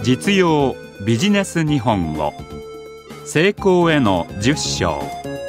実用ビジネス日本語成功への10章。